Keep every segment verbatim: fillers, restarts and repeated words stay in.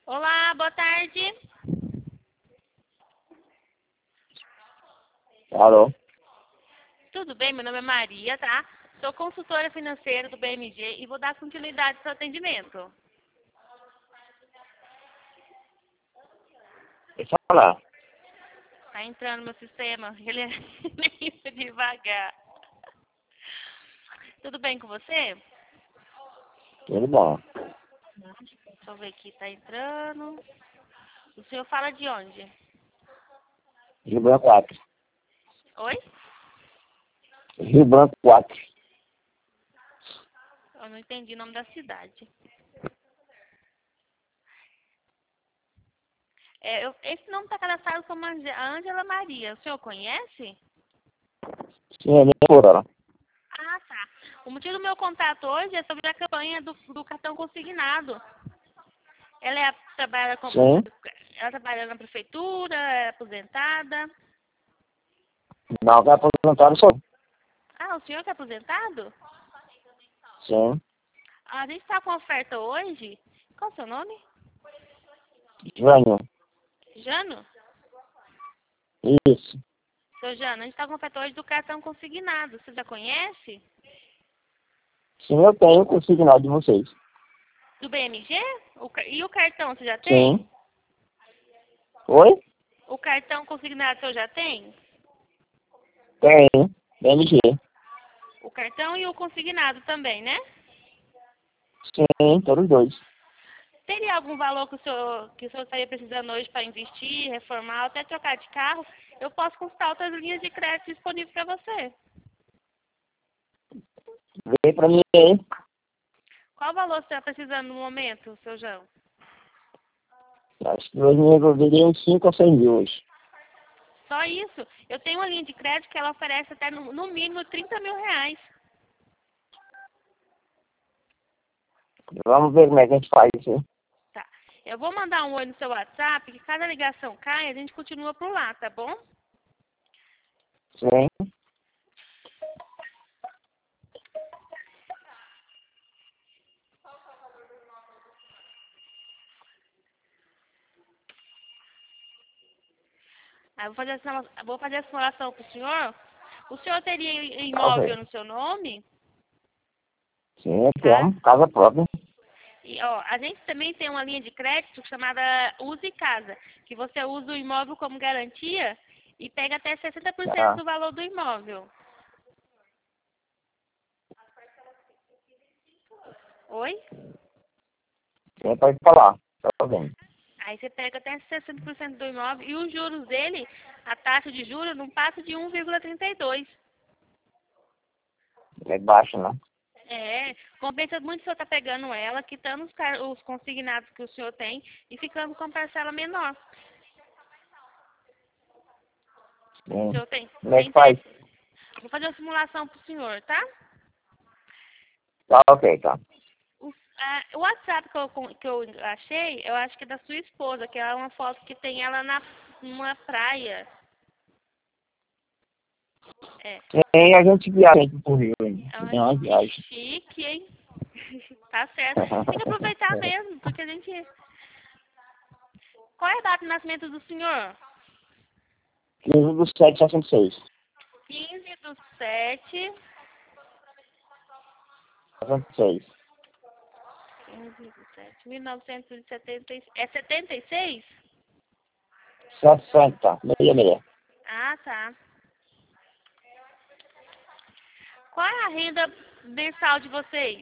Olá, boa tarde. Alô? Tudo bem? Meu nome é Maria, tá? Sou consultora financeira do B M G e vou dar continuidade ao seu atendimento. Deixa eu falar. Tá entrando no meu sistema, ele é meio devagar. Tudo bem com você? Tudo bom. Deixa eu ver aqui, tá entrando. O senhor fala de onde? Rio Branco quatro. Oi? Rio Branco quatro. Eu não entendi o nome da cidade. É, eu, esse nome está cadastrado como Ange- Ângela Maria. O senhor conhece? Sim, é minha porra. Ah, tá. O motivo do meu contato hoje é sobre a campanha do, do cartão consignado. Ela é, trabalha com, Sim. ela trabalha na prefeitura, é aposentada. Não, que é aposentado só. Ah, o senhor que é aposentado? Sim. Ah, a gente está com oferta hoje. Qual o seu nome? Jânio. Jano? Isso. Seu Jano, a gente está com oferta hoje do cartão consignado. Você já conhece? Sim, eu tenho consignado de vocês. Do B M G? O ca- e o cartão você já tem? Sim. Oi? O cartão consignado o senhor já tem? Tenho. B M G. O cartão e o consignado também, né? Sim, todos dois. Teria algum valor que o senhor, que o senhor estaria precisando hoje para investir, reformar, ou até trocar de carro? Eu posso consultar outras linhas de crédito disponíveis para você. Vem pra mim aí. Qual valor você está precisando no momento, seu João? Acho que hoje me resolveria uns cinco ou seis mil hoje. Só isso. Eu tenho uma linha de crédito que ela oferece até no, no mínimo trinta mil reais. Vamos ver como é que a gente faz isso. Tá. Eu vou mandar um oi no seu WhatsApp, que cada ligação cai, a gente continua por lá, tá bom? Sim. Aí eu vou fazer a, simula- vou fazer a simulação para o senhor. O senhor teria Tá ok. imóvel no seu nome? Sim, eu Tá? tenho. Casa própria. E, ó, a gente também tem uma linha de crédito chamada Use Casa, que você usa o imóvel como garantia e pega até sessenta por cento Tá. do valor do imóvel. Oi? Sim, pode falar. Tá bem. Aí você pega até sessenta por cento do imóvel e os juros dele, a taxa de juros, não passa de um vírgula trinta e dois. É baixo, né? É, compensa muito o senhor estar pegando ela, quitando os, car- os consignados que o senhor tem e ficando com parcela menor. O Sim. senhor tem, Como é tem que faz? interesse? Vou fazer uma simulação para o senhor, tá? Tá ok, tá. O, a- o WhatsApp que eu, con- que eu achei, eu acho que é da sua esposa, que é uma foto que tem ela na, numa praia. É, Sim, a gente viaja aqui por Rio ainda. é uma Tem uma viagem. chique, hein? Tá certo. Tem que aproveitar mesmo, porque a gente... Qual é a data de nascimento do senhor? quinze do sete de sessenta e seis. quinze do sete. sessenta e seis. quinze do sete. mil novecentos e setenta e seis. É setenta e seis? sessenta. Meia, meia. Ah, tá. Qual é a renda mensal de vocês?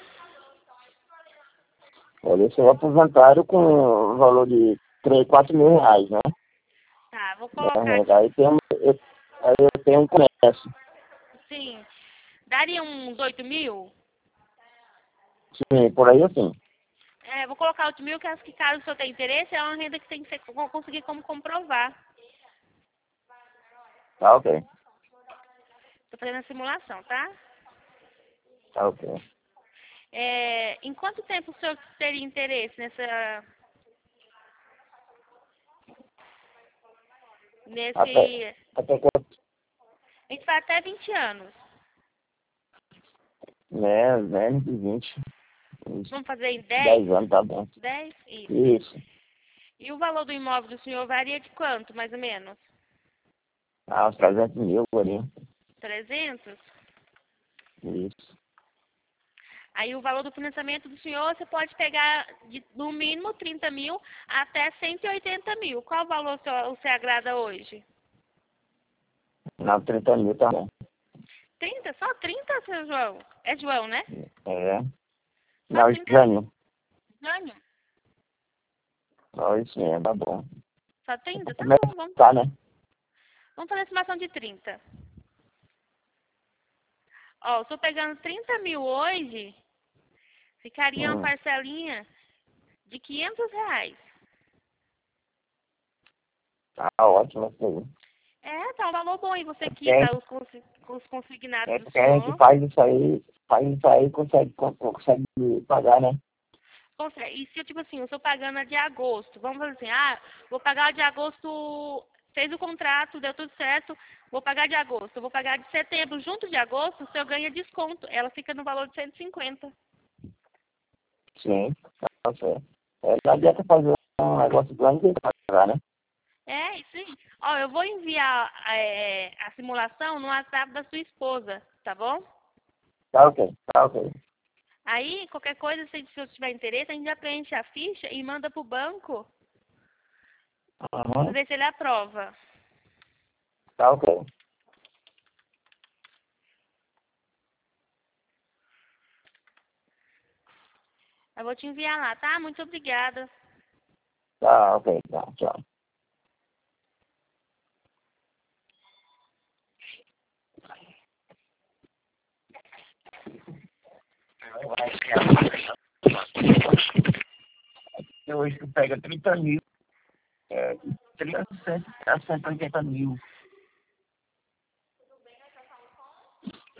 Olha, eu sou aposentário com o valor de três, quatro mil reais, né? Tá, vou Minha colocar renda. aqui. Aí tem, um- eu, aí eu tenho um comércio. Sim. Daria uns oito mil? Sim, por aí assim. É, vou colocar oito mil, que acho que caso o senhor tenha interesse, é uma renda que tem que ser, vou conseguir como comprovar. Tá ok. Tô fazendo a simulação, tá? Tá ok. É, em quanto tempo o senhor teria interesse nessa... Até, Nesse... até quanto? A gente vai até vinte anos. Né, menos de vinte. Uns Vamos fazer em dez? dez anos, tá bom. dez? Isso. Isso. E o valor do imóvel do senhor varia de quanto, mais ou menos? Ah, uns trezentos mil ali. trezentos? Isso. Aí o valor do financiamento do senhor, você pode pegar de, no mínimo trinta mil até cento e oitenta mil. Qual valor você agrada hoje? Não, trinta mil tá bom. trinta? Só trinta, seu João? É João, né? É. Só Não, trinta? Jânio. Jânio? Não, isso mesmo, tá bom. Só trinta? Tá bom, vamos, Tá, né? vamos fazer a estimação de trinta. Ó, eu tô pegando trinta mil hoje, ficaria uma Hum. parcelinha de quinhentos reais. Tá ótimo isso aí. É, tá um valor bom. E você É quita os, consi- os consignados é do porque a gente senhor. faz isso aí, faz isso aí e consegue, consegue pagar, né? Consegue. E se, tipo assim, eu estou pagando a de agosto, vamos fazer assim, ah, vou pagar a de agosto, fez o contrato, deu tudo certo, vou pagar de agosto, eu vou pagar de setembro, junto de agosto, o senhor ganha desconto. Ela fica no valor de cento e cinquenta. Sim, tá certo. É, não adianta fazer um negócio grande e pagar, né? É, isso aí. Ó, eu vou enviar é, a simulação no WhatsApp da sua esposa, tá bom? Tá ok, tá ok. Aí, qualquer coisa, se o senhor tiver interesse, a gente já preenche a ficha e manda pro banco pra Uhum. ver se ele aprova. Tá ok. Eu vou te enviar lá, tá? Muito obrigada. Tá ok, tá, tchau. Hoje tu pega trinta mil, é, trinta a cento e oitenta mil.